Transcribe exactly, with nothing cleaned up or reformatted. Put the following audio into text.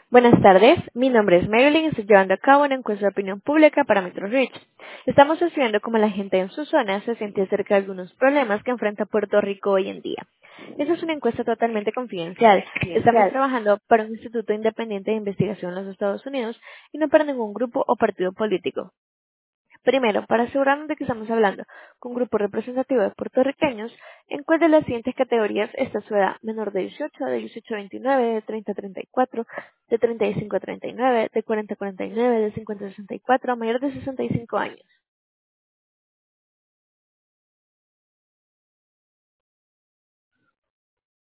Buenas tardes, mi nombre es Marilyn y estoy llevando a cabo una encuesta de opinión pública para MetroReach. Estamos estudiando cómo la gente en su zona se siente acerca de algunos problemas que enfrenta Puerto Rico hoy en día. Esta es una encuesta totalmente confidencial. Estamos Confidencial. trabajando para un instituto independiente de investigación en los Estados Unidos y no para ningún grupo o partido político. Primero, para asegurarnos de que estamos hablando con un grupo representativo de puertorriqueños, ¿en cuál de las siguientes categorías está su edad? Menor de dieciocho, de dieciocho a veintinueve, de treinta a treinta y cuatro, de treinta y cinco a treinta y nueve, de cuarenta a cuarenta y nueve, de cincuenta a sesenta y cuatro, mayor de sesenta y cinco años.